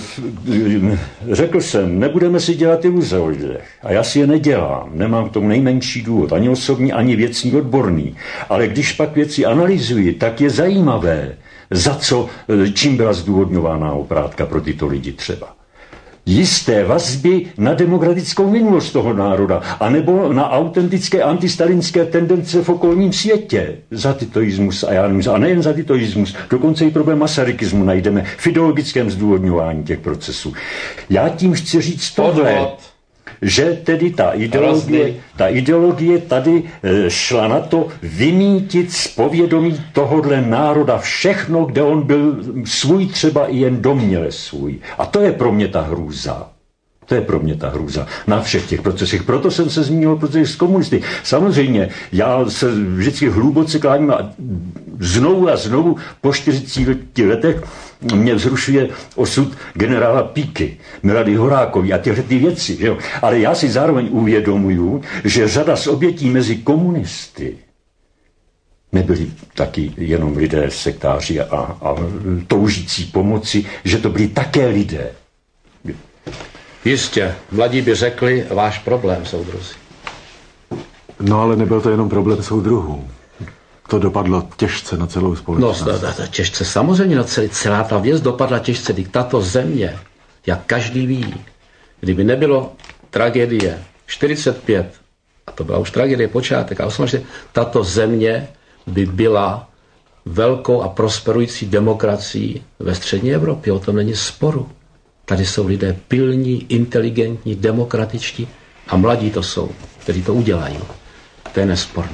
řekl jsem, nebudeme si dělat iluze o lidech. A já si je nedělám. Nemám k tomu nejmenší důvod. Ani osobní, ani věcný, odborný. Ale když pak věci analyzuji, tak je zajímavé, za co, čím byla zdůvodňována oprátka pro tyto lidi třeba. Jisté vazby na demokratickou minulost toho národa, anebo na autentické antistalinské tendence v okolním světě. Za titoismus, a já nevím, a nejen za titoismus, dokonce i problém masarykismu najdeme v ideologickém zdůvodňování těch procesů. Já tím chci říct tohle, že tedy ta ideologie, ta ideologie tady šla na to vymítit z povědomí tohodle národa všechno, kde on byl svůj třeba i jen domněle svůj. A to je pro mě ta hrůza. To je pro mě ta hrůza na všech těch procesech. Proto jsem se zmínil o procesech s komunisty. Samozřejmě, já se vždycky hluboce kláním a znovu a znovu po čtyřiceti letech mě vzrušuje osud generála Píky, Milady Horákový a tyhle ty věci. Jo? Ale já si zároveň uvědomuju, že řada z obětí mezi komunisty nebyli taky jenom lidé sektáři a, a toužící pomoci, že to byli také lidé. Jistě, mladí by řekli, váš problém, soudruzi. No ale nebyl to jenom problém soudruhů. To dopadlo těžce na celou společnost. No, to, to, těžce samozřejmě na celý, celá ta věc dopadla těžce. Tato země, jak každý ví, kdyby nebylo tragédie čtyřicet pět, a to byla už tragédie počátek, a osmdesát, tato země by byla velkou a prosperující demokracií ve střední Evropě. O tom není sporu. Tady jsou lidé pilní, inteligentní, demokratičtí a mladí to jsou, kteří to udělají. To je nesporné.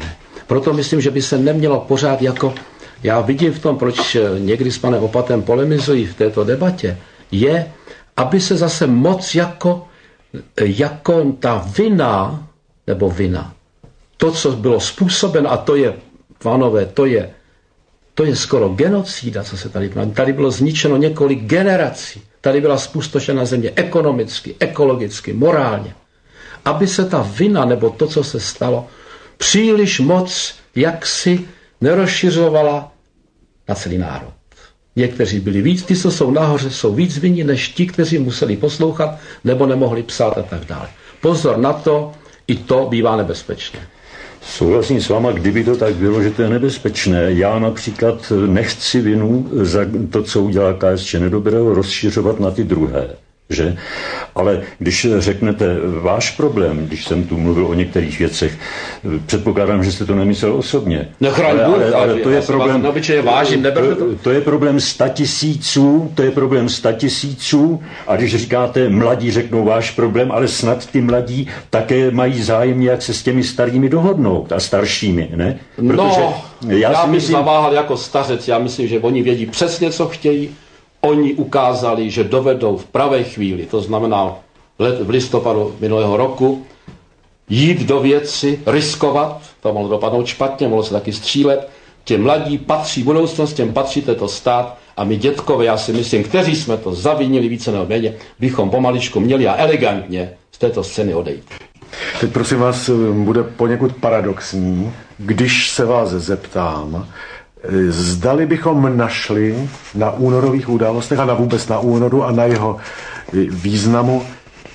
Proto myslím, že by se nemělo pořád jako, já vidím v tom, proč někdy s panem Opatem polemizují v této debatě, je, aby se zase moc jako, jako ta vina, nebo vina, to, co bylo způsobeno, a to je, pánové, to je, to je skoro genocída, co se tady, tady bylo zničeno několik generací, tady byla spustošena země ekonomicky, ekologicky, morálně. Aby se ta vina, nebo to, co se stalo, příliš moc jaksi nerozšiřovala na celý národ. Někteří byli víc, ty, co jsou nahoře, jsou víc vinni, než ti, kteří museli poslouchat, nebo nemohli psát a tak dále. Pozor na to, i to bývá nebezpečné. Souhlasím s váma, kdyby to tak bylo, že to je nebezpečné. Já například nechci vinu za to, co udělá K S Č nedobrého, rozšiřovat na ty druhé. Že? Ale když řeknete váš problém, když jsem tu mluvil o některých věcech, předpokládám, že jste to nemyslel osobně. Nechraň ale, ale, ale to je problém. Vážím, to, to je problém statisíců, to je problém statisíců. A když říkáte, mladí řeknou váš problém, ale snad ty mladí také mají zájem, jak se s těmi starými dohodnout a staršími, ne? Protože no, já, já bych myslím... zaváhal jako stařec, já myslím, že oni vědí přesně, co chtějí. Oni ukázali, že dovedou v pravé chvíli, to znamená v listopadu minulého roku, jít do věci, riskovat, to mohlo dopadnout špatně, mohlo se taky střílet. Těm mladí patří budoucnost, těm patří tento stát a my dětkové, já si myslím, kteří jsme to zavinili více nebo méně, bychom pomaličku měli a elegantně z této scény odejít. Teď prosím vás, bude poněkud paradoxní, když se vás zeptám, zdali bychom našli na únorových událostech a na vůbec na únoru a na jeho významu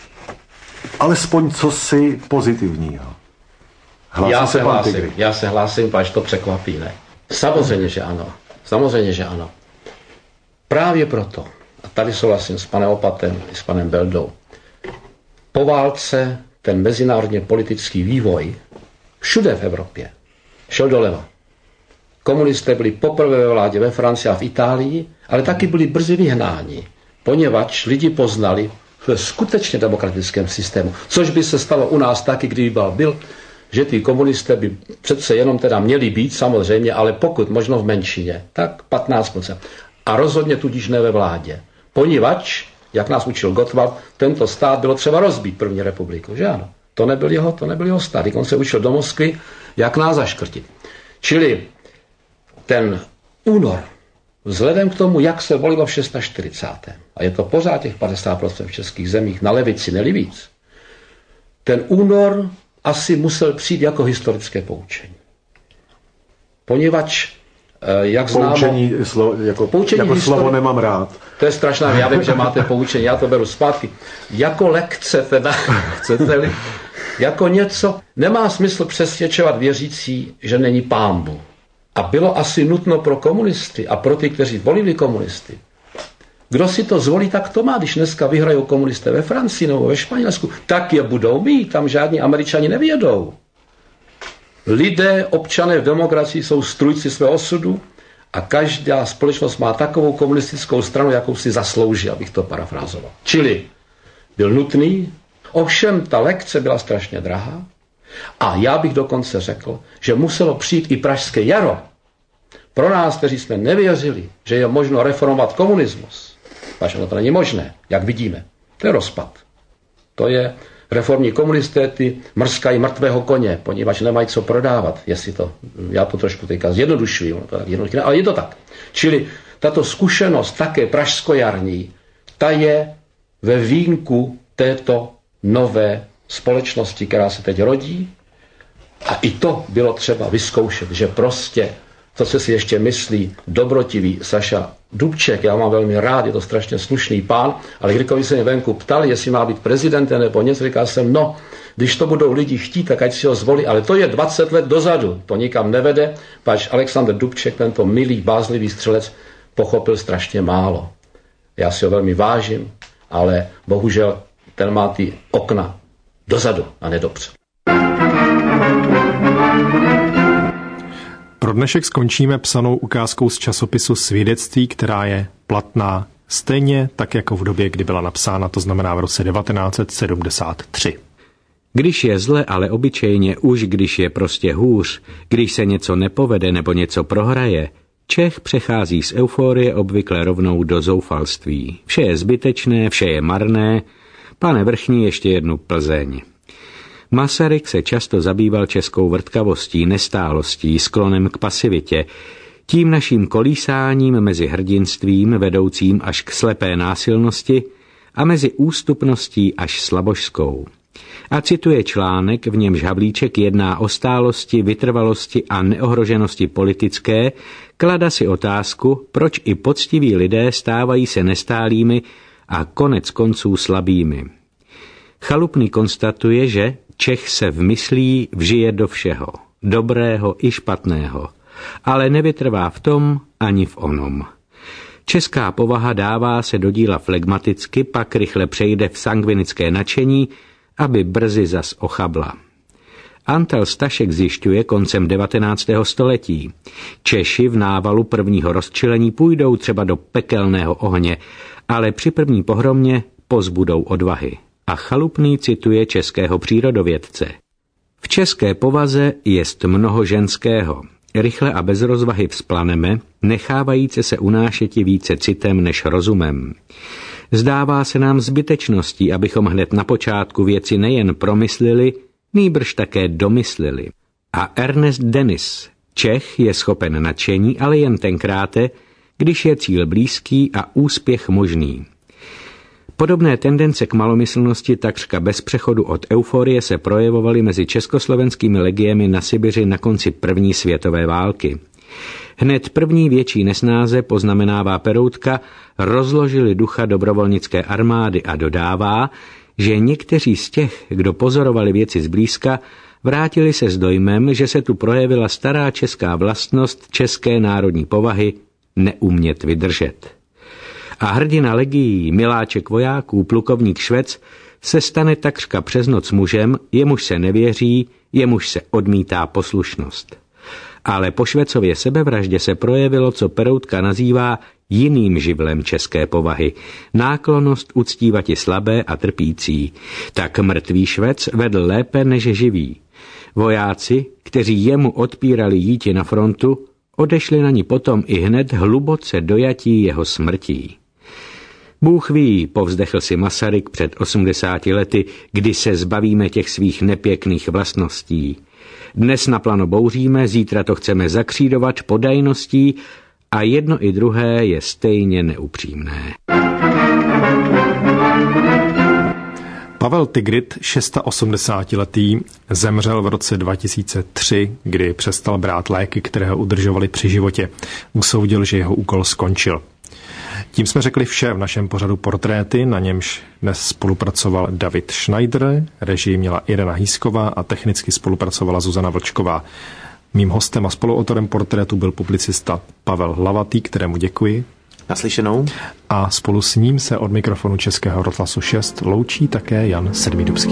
alespoň cosi pozitivního. Hlásí já se, se hlásím, já se hlásím, až to překvapí, ne? Samozřejmě, že ano. Samozřejmě, že ano. Právě proto, a tady souhlasím s panem Opatem i s panem Beldou, po válce ten mezinárodně politický vývoj všude v Evropě šel doleva. Komunisté byli poprvé ve vládě ve Francii a v Itálii, ale taky byli brzy vyhnáni, poněvadž lidi poznali v skutečně demokratickém systému, což by se stalo u nás taky, kdyby byl, byl, že ty komunisté by přece jenom teda měli být samozřejmě, ale pokud možno v menšině, tak patnáct procent. A rozhodně tudíž ne ve vládě. Poněvadž, jak nás učil Gottwald, tento stát bylo třeba rozbít první republiku, že ano? To nebyl jeho, to nebyl jeho stát. On se učil do Moskvy, jak nás zaškrtit. Čili ten únor, vzhledem k tomu, jak se volilo v čtyřicátém šestém a je to pořád těch padesát procent v českých zemích, na levici, ne víc, ten únor asi musel přijít jako historické poučení. Poněvadž, jak známo... Poučení, slo, jako, poučení jako histori- slovo nemám rád. To je strašná, já vím, že máte poučení, já to beru zpátky. Jako lekce teda, chcete-li, jako něco, nemá smysl přesvědčovat věřící, že není Pán Bůh. A bylo asi nutno pro komunisty a pro ty, kteří volili komunisty. Kdo si to zvolí, tak to má. Když dneska vyhrajou komunisté ve Francii nebo ve Španělsku, tak je budou mít. Tam žádní Američani nevědou. Lidé, občané v demokracii jsou strůjci svého osudu a každá společnost má takovou komunistickou stranu, jakou si zaslouží, abych to parafrázoval. Čili byl nutný, ovšem ta lekce byla strašně drahá a já bych dokonce řekl, že muselo přijít i pražské jaro. Pro nás, kteří jsme nevěřili, že je možno reformovat komunismus, až to není možné, jak vidíme, to je rozpad. To je reformní komunisté, ty mrskají mrtvého koně, poněvadž nemají co prodávat, jestli to, já to trošku teďka zjednodušuji, to tak jednoduché, ale je to tak. Čili tato zkušenost také pražskojarní, ta je ve vínku této nové společnosti, která se teď rodí. A i to bylo třeba vyzkoušet, že prostě to, co si ještě myslí dobrotivý Saša Dubček, já mám velmi rád, je to strašně slušný pán, ale kdykoliv se mě venku ptali, jestli má být prezidentem nebo něco, říkal jsem, no, když to budou lidi chtít, tak ať si ho zvolí, ale to je dvacet let dozadu, to nikam nevede, pač Alexander Dubček, tento milý, bázlivý střelec, pochopil strašně málo. Já si ho velmi vážím, ale bohužel ten má ty okna dozadu a ne dopředu. Pro dnešek skončíme psanou ukázkou z časopisu Svědectví, která je platná stejně tak jako v době, kdy byla napsána, to znamená v roce devatenáct set sedmdesát tři. Když je zle, ale obyčejně už když je prostě hůř, když se něco nepovede nebo něco prohraje, Čech přechází z euforie obvykle rovnou do zoufalství. Vše je zbytečné, vše je marné. Pane vrchní, ještě jednu Plzeň. Masaryk se často zabýval českou vrtkavostí, nestálostí, sklonem k pasivitě, tím naším kolísáním mezi hrdinstvím vedoucím až k slepé násilnosti a mezi ústupností až slabožskou. A cituje článek, v němž Havlíček jedná o stálosti, vytrvalosti a neohroženosti politické, klada si otázku, proč i poctiví lidé stávají se nestálými a konec konců slabými. Chalupný konstatuje, že Čech se v myslí vžije do všeho, dobrého i špatného, ale nevytrvá v tom ani v onom. Česká povaha dává se do díla flegmaticky, pak rychle přejde v sangvinické nadšení, aby brzy zas ochabla. Antel Stašek zjišťuje koncem devatenáctého století. Češi v návalu prvního rozčilení půjdou třeba do pekelného ohně, ale při první pohromě pozbudou odvahy. A Chalupný cituje českého přírodovědce. V české povaze jest mnoho ženského. Rychle a bez rozvahy vzplaneme, nechávajíce se unášeti více citem než rozumem. Zdává se nám zbytečností, abychom hned na počátku věci nejen promyslili, nýbrž také domyslili. A Ernest Denis, Čech, je schopen nadšení, ale jen tenkráte, když je cíl blízký a úspěch možný. Podobné tendence k malomyslnosti takřka bez přechodu od euforie se projevovaly mezi československými legiemi na Sibiři na konci první světové války. Hned první větší nesnáze, poznamenává Peroutka, rozložili ducha dobrovolnické armády a dodává, že někteří z těch, kdo pozorovali věci zblízka, vrátili se s dojmem, že se tu projevila stará česká vlastnost české národní povahy neumět vydržet. A hrdina legií, miláček vojáků, plukovník Švec, se stane takřka přes noc mužem, jemuž se nevěří, jemuž se odmítá poslušnost. Ale po Švecově sebevraždě se projevilo, co Peroutka nazývá jiným živlem české povahy, náklonnost uctívati slabé a trpící. Tak mrtvý Švec vedl lépe než živý. Vojáci, kteří jemu odpírali jíti na frontu, odešli na ní potom i hned hluboce dojatí jeho smrtí. Bůh ví, povzdechl si Masaryk před osmdesáti lety, kdy se zbavíme těch svých nepěkných vlastností. Dnes naplano bouříme, zítra to chceme zakřídovat podajností a jedno i druhé je stejně neupřímné. Pavel Tigrit, osmdesátiletý, zemřel v roce dva tisíce tři, kdy přestal brát léky, které ho udržovaly při životě. Usoudil, že jeho úkol skončil. Tím jsme řekli vše v našem pořadu Portréty, na němž dnes spolupracoval David Schneider, režii měla Irena Hýsková a technicky spolupracovala Zuzana Vlčková. Mým hostem a spoluautorem Portrétu byl publicista Pavel Hlavatý, kterému děkuji. Naslyšenou. A spolu s ním se od mikrofonu Českého rozhlasu šest loučí také Jan Sedmidubský.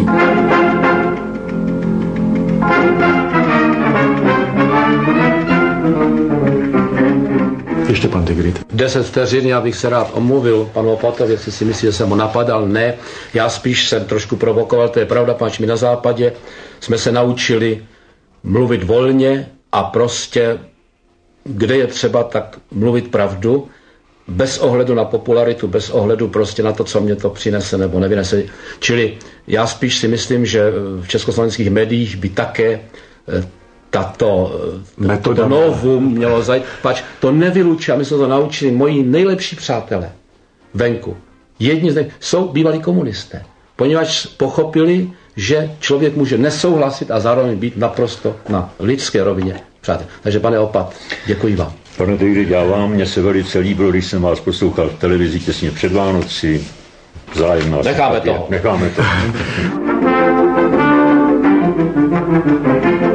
Ještě pan Tigrit. Deset vteřin, já bych se rád omluvil panu Opatovi, jestli si myslí, že jsem ho napadal. Ne, já spíš jsem trošku provokoval, to je pravda, páč mi na západě jsme se naučili mluvit volně a prostě, kde je třeba, tak mluvit pravdu, bez ohledu na popularitu, bez ohledu prostě na to, co mě to přinese nebo nevynese. Čili já spíš si myslím, že v československých médiích by také tato toto novum mělo zajít. Pač to nevylučuje, a my jsme to naučili, moji nejlepší přátelé venku. Jedni z nich jsou bývalí komunisté, poněvadž pochopili, že člověk může nesouhlasit a zároveň být naprosto na lidské rovině přátel. Takže pane Opat, děkuji vám. Pane Tigrit, já vám, mně se velice líbilo, když jsem vás poslouchal v televizi těsně před Vánoci. Vzájemná Necháme to. Necháme to.